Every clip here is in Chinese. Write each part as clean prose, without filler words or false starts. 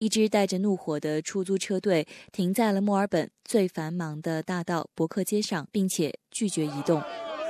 一支带着怒火的出租车队停在了墨尔本最繁忙的大道伯克街上，并且拒绝移动。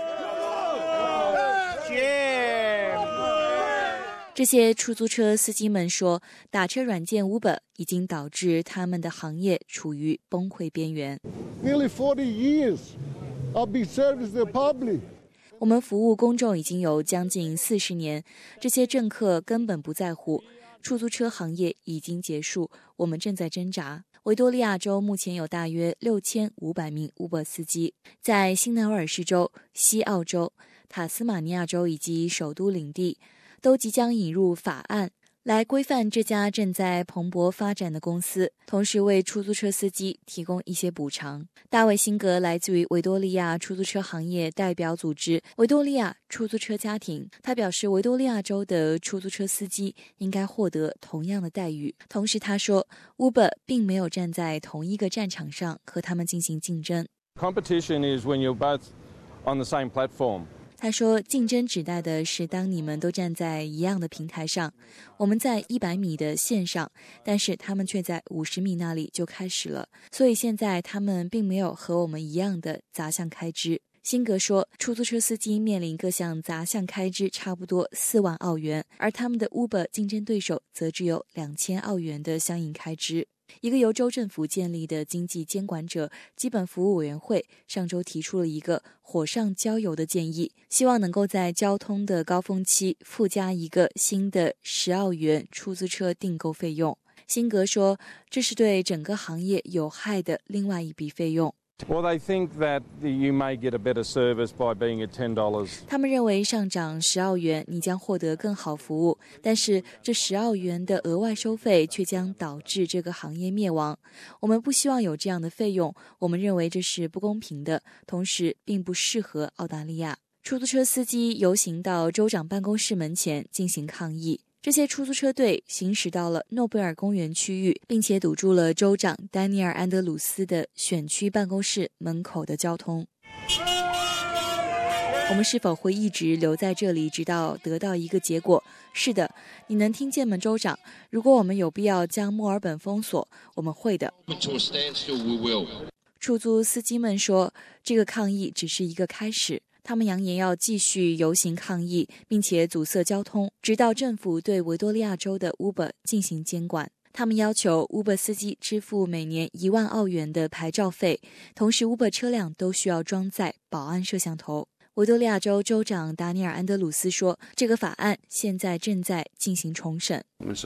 这些出租车司机们说，打车软件 Uber 已经导致他们的行业处于崩溃边缘。 Nearly 40 years I've been serving the public. 我们服务公众已经有将近40年，这些政客根本不在乎。出租车行业已经结束，我们正在挣扎。维多利亚州目前有大约6500名 Uber 司机，在新南威尔士州、西澳洲、塔斯马尼亚州以及首都领地都即将引入法案来规范这家正在蓬勃发展的公司，同时为出租车司机提供一些补偿。大卫·辛格来自于维多利亚出租车行业代表组织维多利亚出租车家庭，他表示维多利亚州的出租车司机应该获得同样的待遇。同时他说 Uber 并没有站在同一个战场上和他们进行竞争。 Competition is when you're both on the same platform. 他说，竞争指代的是当你们都站在一样的平台上。我们在100米的线上，但是他们却在50米那里就开始了，所以现在他们并没有和我们一样的杂项开支。辛格说，出租车司机面临各项杂项开支差不多4万澳元，而他们的 Uber 竞争对手则只有2000澳元的相应开支。一个由州政府建立的经济监管者基本服务委员会上周提出了一个火上浇油的建议，希望能够在交通的高峰期附加一个新的10澳元出租车订购费用。辛格说，这是对整个行业有害的另外一笔费用。 Well, they think that you may get a better service by being at $10. 他们认为上涨10澳元，你将获得更好服务，但是这10澳元的额外收费却将导致这个行业灭亡。我们不希望有这样的费用，我们认为这是不公平的，同时并不适合澳大利亚。出租车司机游行到州长办公室门前进行抗议。这些出租车队行驶到了诺贝尔公园区域，并且堵住了州长丹尼尔·安德鲁斯的选区办公室门口的交通。我们是否会一直留在这里，直到得到一个结果？是的，你能听见吗，州长？如果我们有必要将墨尔本封锁，我们会的。出租司机们说，这个抗议只是一个开始。他们扬言要继续游行抗议，并且阻塞交通，直到政府对维多利亚州的 Uber 进行监管。他们要求 Uber 司机支付每年1万澳元的牌照费，同时 Uber 车辆都需要装载保安摄像头。维多利亚州州长达尼尔·安德鲁斯说，这个法案现在正在进行重审。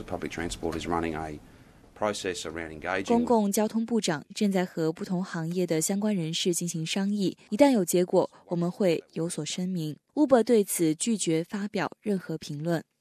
公共交通部长正在和不同行业的相关人士进行商议，一旦有结果，我们会有所声明。Uber 对此拒绝发表任何评论。